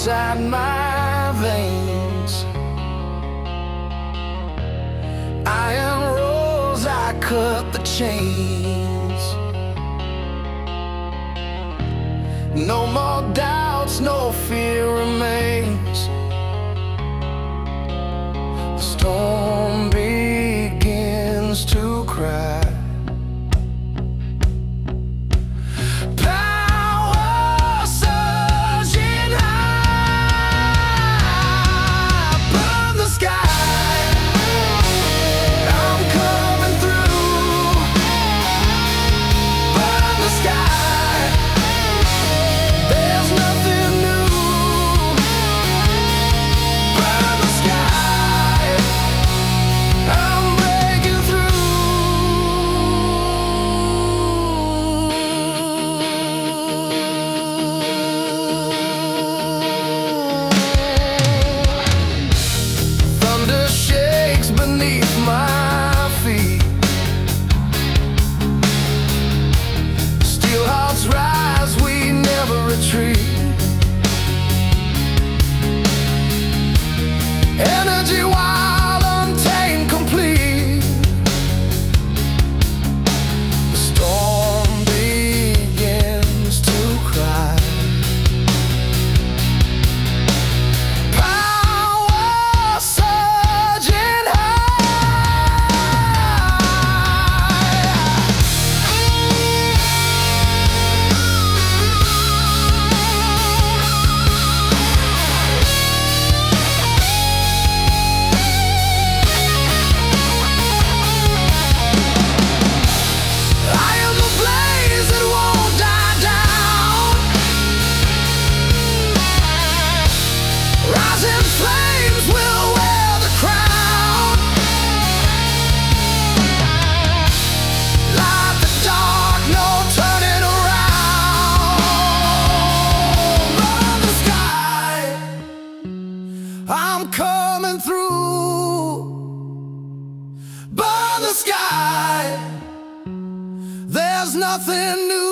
inside my veins. Iron rolls, I cut the chains. No more doubts, no fear remains. The storm begins to cry. Energy wild, untamed, complete. The storm begins to cry. Power surging I'm coming through. Burn the sky. There's nothing new.